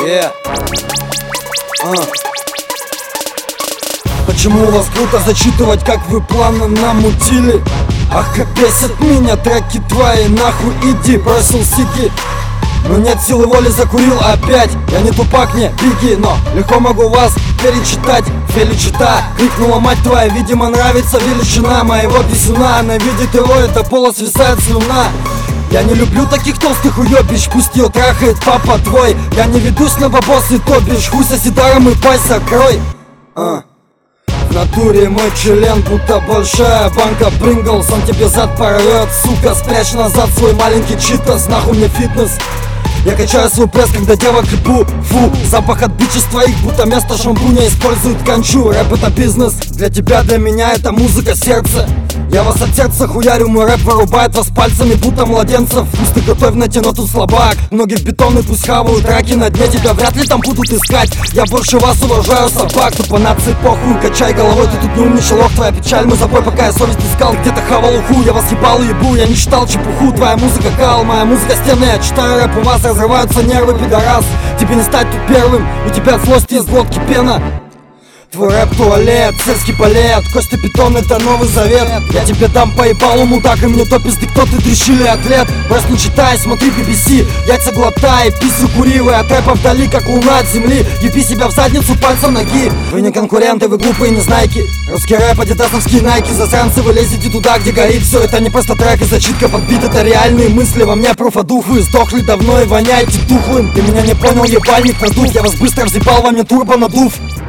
Почему у вас круто зачитывать, как вы планы намутили? Ах, как бесят меня треки твои, нахуй иди, бросил сиги. Но нет силы воли, закурил опять. Я не Тупак, не Бигги, но легко могу вас перечитать. Феличита, крикнула мать твоя, видимо нравится величина моего писюна. Она видит его, это пола свисает слюна. Я не люблю таких толстых уёбищ, пусть её трахает папа твой. Я не ведусь на бабосы, то бишь хуй соси даром и пасть закрой. В натуре мой член, будто большая банка Принглс. Он тебе зад порвет, сука, спрячь назад свой маленький читас. Нахуй мне фитнес. Я качаю свой пресс, когда девок ебу. Фу, запах от бичес твоих, будто вместо шампуня используют кончу. Рэп это бизнес, для тебя, для меня это музыка сердца. Я вас от сердца хуярю, мой рэп вырубает вас пальцами, будто младенцев. Пусть ты готовь найти, но тут слабак. Ноги в бетон и пусть хавают раки на дне. Тебя вряд ли там будут искать. Я больше вас уважаю, собак. Тут по нации похуй, качай головой, ты тут не умничал. Ох, твоя печаль, мой запой, пока я совесть искал. Где-то хавал уху, я вас ебал и ебу. Я не читал чепуху, твоя музыка кал, моя музыка стены. Я читаю рэп, у вас разрываются нервы, пидорас. Тебе не стать тут первым, у тебя от злости из глотки пена. Твой рэп туалет, сельский балет, кости бетон это новый завет. Я тебе дам по ебалу, мудак, и мне то пизды, кто ты дрищили атлет. Брось не читай, смотри BBC, яйца глотай, писю куривы, от рэпа вдали, как луна от земли. Еби себя в задницу пальцем ноги. Вы не конкуренты, вы глупые незнайки. Русский рэп, адидасовские найки. Засранцы, вы лезете туда, где горит все. Это не просто трек и зачитка под бит, это реальные мысли. Во мне профадух, вы сдохли давно и воняете тухлым. Ты меня не понял, ебальник продув. Я вас быстро взъебал, вам не турбо надув.